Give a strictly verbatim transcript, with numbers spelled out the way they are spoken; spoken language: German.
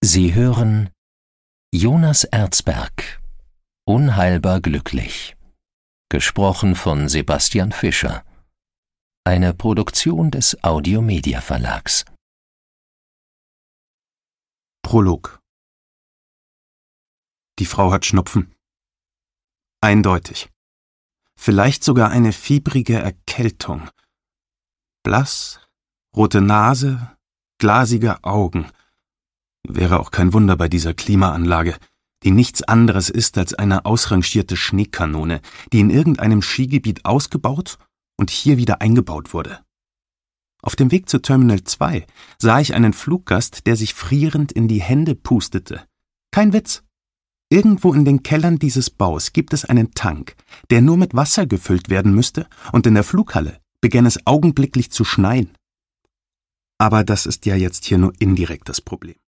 Sie hören Jonas Erzberg, Unheilbar glücklich, gesprochen von Sebastian Fischer, eine Produktion des Audio-Media Verlags. Prolog. Die Frau hat Schnupfen. Eindeutig. Vielleicht sogar eine fiebrige Erkältung. Blass, rote Nase, glasige Augen. Wäre auch kein Wunder bei dieser Klimaanlage, die nichts anderes ist als eine ausrangierte Schneekanone, die in irgendeinem Skigebiet ausgebaut und hier wieder eingebaut wurde. Auf dem Weg zu Terminal zwei sah ich einen Fluggast, der sich frierend in die Hände pustete. Kein Witz. Irgendwo in den Kellern dieses Baus gibt es einen Tank, der nur mit Wasser gefüllt werden müsste, und in der Flughalle begann es augenblicklich zu schneien. Aber das ist ja jetzt hier nur indirekt das Problem.